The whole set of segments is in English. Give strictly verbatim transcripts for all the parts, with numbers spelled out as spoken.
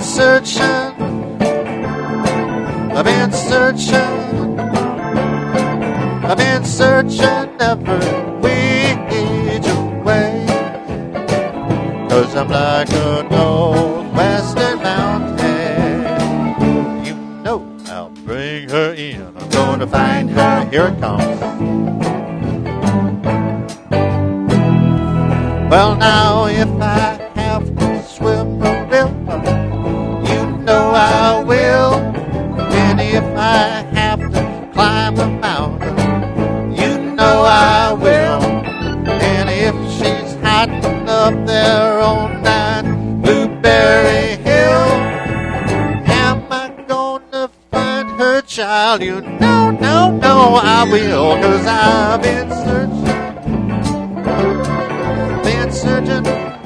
searching, I've been searching, I've been searching every which way, 'cause I'm like a northwestern mountain. You know I'll bring her in, I'm gonna find her, here it comes. Well, now if I have to swim a river, you know I will. And if I have to climb a mountain, you know I will. And if she's hiding up there on that Blueberry Hill, am I gonna find her, child? You know, no, no, I will. 'Cause I've been searching, been searching,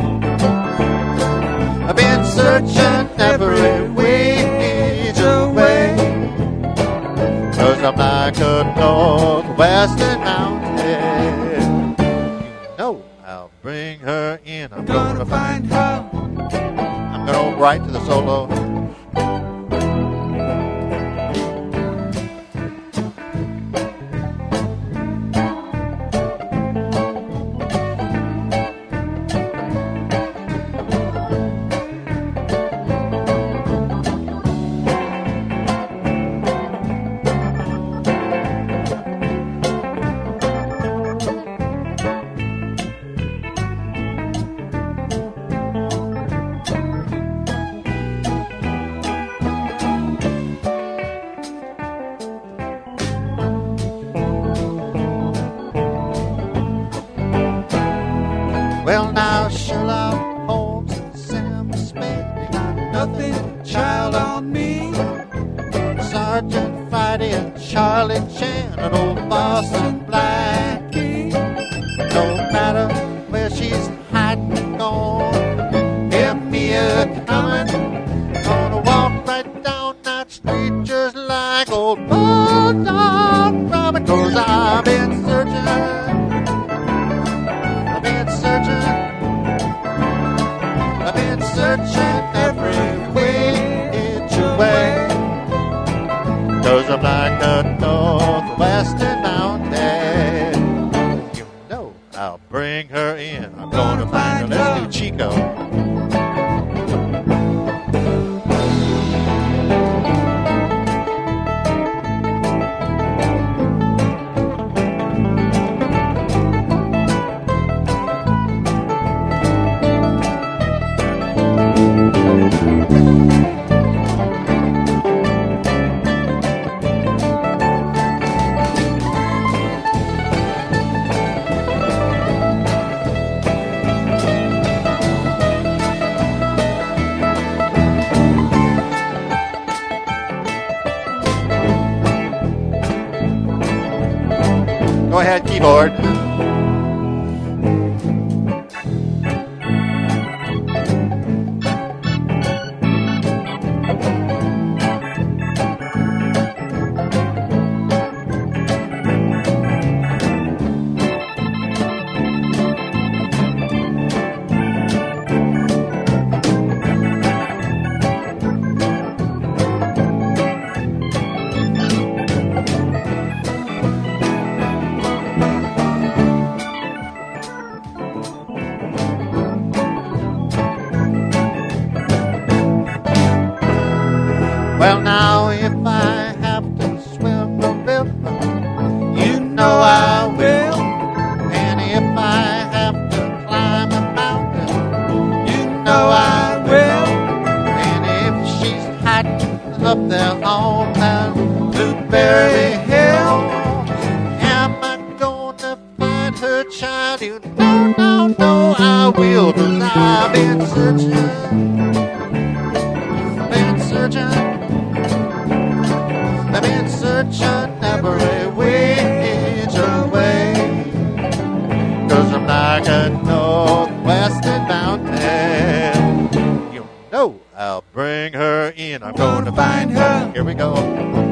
I've been searching every which way, 'cause I'm like a northwestern mountain. You know I'll bring her in, I'm gonna find her. I'm gonna write to the solo. Well, now Sherlock Holmes and Sam Smith, they got nothing, child, on me. Sergeant Friday and Charlie Chan and old Boston Blackie. No matter where she's hiding, gone, hear me a-comin'. Gonna walk right down that street just like old Bulldog Robin. 'Cause I've been searching, I've been searching every which way, 'cause I'm like a northwestern mountain. You know I'll bring her in, I'm gonna find her. Let's do Chico. Go ahead, keyboard. Well, now if I have to swim a river, you know I will. And if I have to climb a mountain, you know I will. And if she's hiding up there on that Blueberry Hill, am I gonna find her, child? You know, no, no, I will. 'Cause I've been searching, been searching, I've been searching every which way, 'cause I'm like a northwestern mountain. You know I'll bring her in, I'm gonna find her. Here we go.